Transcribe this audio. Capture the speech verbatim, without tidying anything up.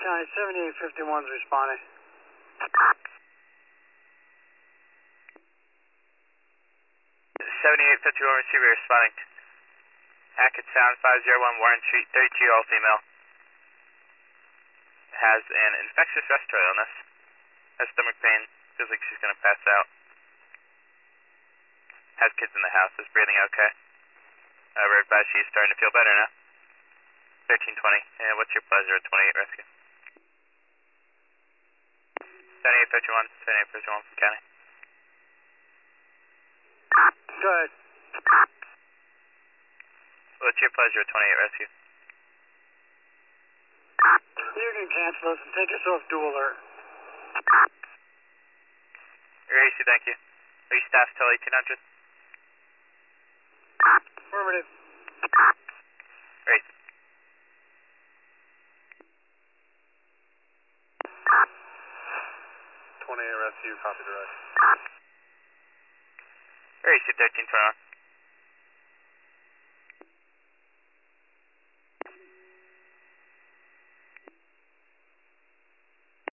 County seventy-eight fifty-one's responding. seventy-eight fifty-one receiver responding. Hackett Sound five oh one Warren Street, thirty-two, all female. Has an infectious respiratory illness. Has stomach pain. Feels like she's going to pass out. Has kids in the house. Is breathing okay. Uh, we're advised she's starting to feel better now. thirteen twenty. And what's your pleasure at twenty-eight rescue? seventy-eight fifty-one. seventy-eight fifty-one from County. Go ahead. What's your pleasure at twenty-eight rescue? You can cancel this and take yourself dual alert. Racy, thank you. Are you staffed till eighteen hundred? Affirmative. Great. twenty-eight rescue, copy direct. Racy, thirteen twenty-one.